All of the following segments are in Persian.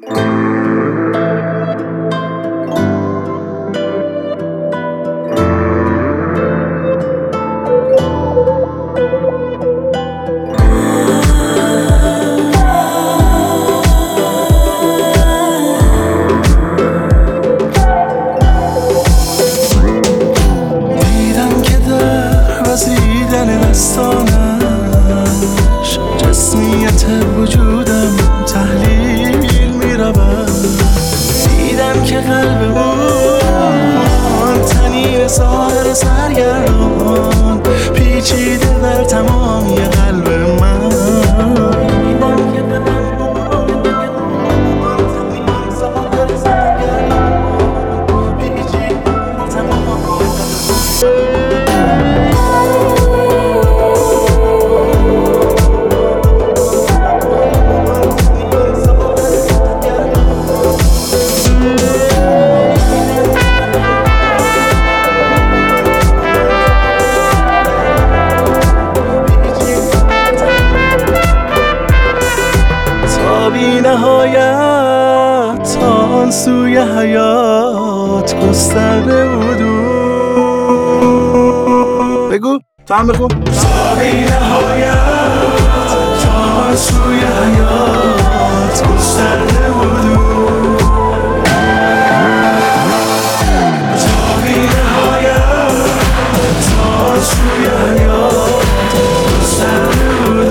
دیدم که در وزیدن دستانش جسمیت وجودم تحلیل می رود. دیدم که قلب اون تنین ساحر سرگردان پیچیده در تمامی قلب من. دیدم که قلب اون تنین ساحر سرگردان پیچیده در تمامی بی نهایت تا آن سوی حیات گسترده بود. بگو تو هم بگو. تا بی نهایت تا آن سوی حیات گسترده بود. تا بی نهایت تا آن سوی حیات گسترده بود.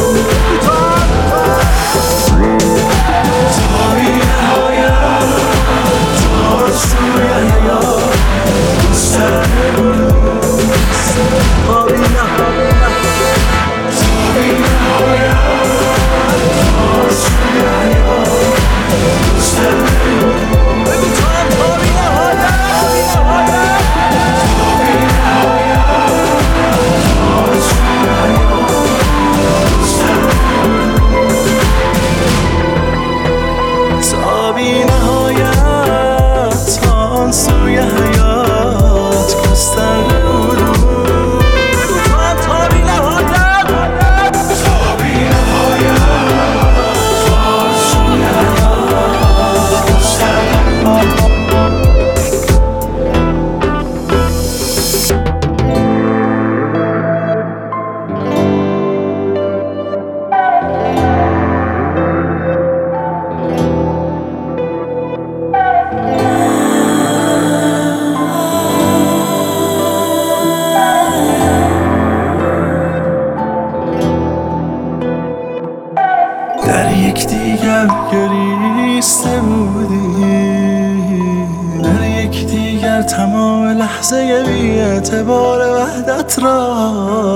در یکدیگر گریسته بودیم، در یکدیگر تمام لحظه بی اعتبار وحدت را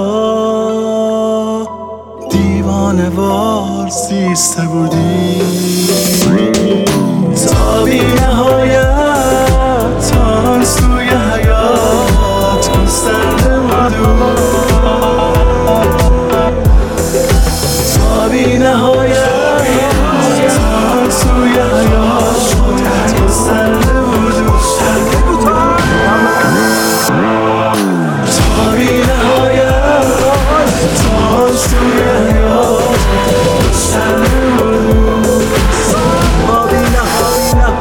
دیوانه وار زیسته بودیم. تا بی نهایت تا آن سوی حیات گسترده بودیم. تا بی نهایت سوی حیات گسترده بود. تا بی نهایت تا سوی حیات گسترده بود. تا بی نهایت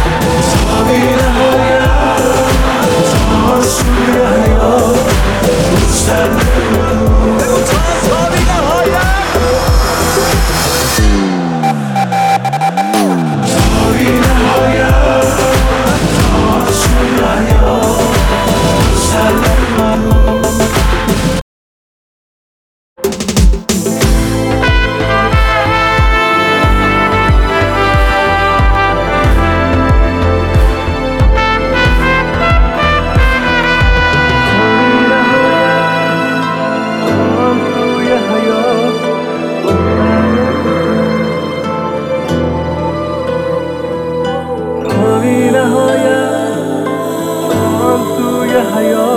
تا سوی حیات گسترده بود. تا بی نهایت حیات